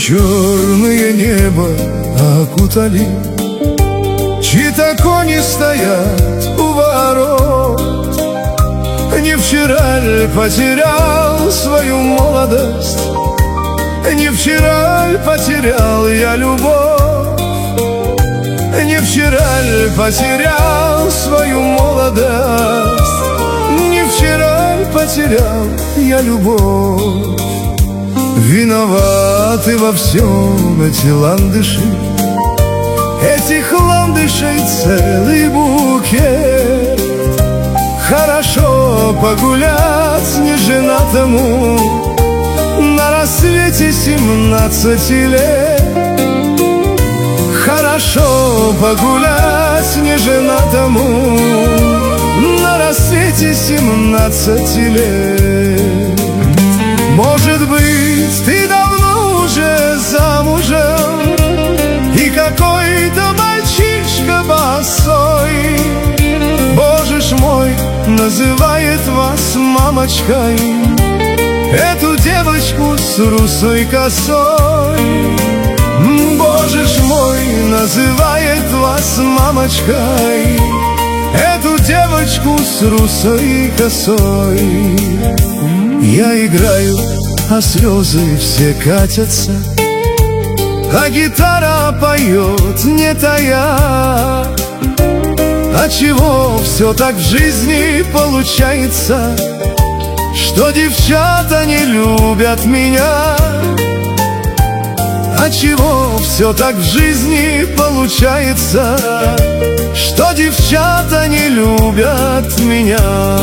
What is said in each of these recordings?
черное небо окутали, чьи-то кони стоят у ворот. Не вчера ль потерял свою молодость, не вчера ль потерял я любовь, не вчера ль потерял свою молодость, не вчера ль потерял я любовь. Виноваты во всем эти ландыши, этих ландышей целый букет. Хорошо погулять неженатому на рассвете 17 лет. Хорошо погулять неженатому на рассвете 17 лет. Может быть, ты давно уже замужем, и какой-то мальчишка босой, боже ж мой, называет вас мамочкой, эту девочку с русой косой. Боже ж мой, называет вас мамочкой, эту девочку с русой косой. Я играю, а слезы все катятся, а гитара поет, не тая. А чего все так в жизни получается, что девчата не любят меня? А чего все так в жизни получается, что девчата не любят меня?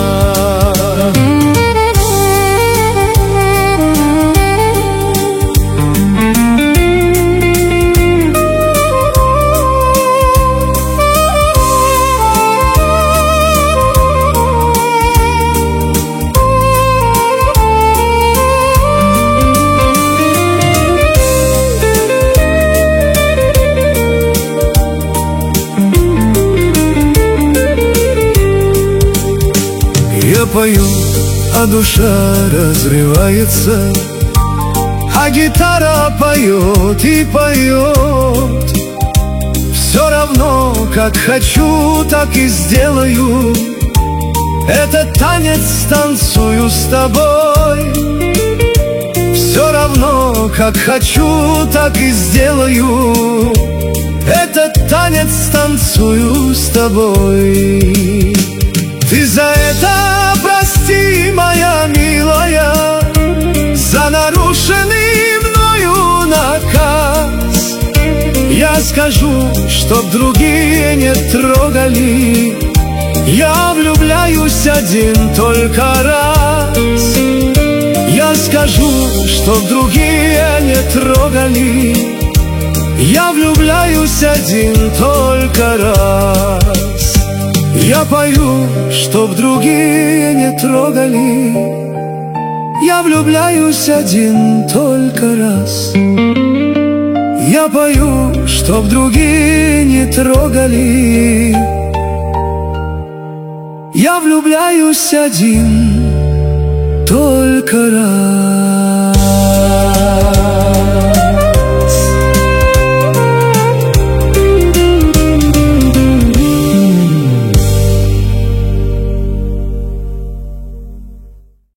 Я пою, а душа разрывается, а гитара поет и поет. Все равно, как хочу, так и сделаю. Этот танец танцую с тобой. Все равно, как хочу, так и сделаю. Этот танец танцую с тобой. Ты за это прости, моя милая, за нарушенный мною наказ. Я скажу, чтоб другие не трогали, я влюбляюсь один только раз. Я скажу, чтоб другие не трогали, я влюбляюсь один только раз. Я пою, чтоб другие не трогали, я влюбляюсь один только раз. Я пою, чтоб другие не трогали, я влюбляюсь один только раз.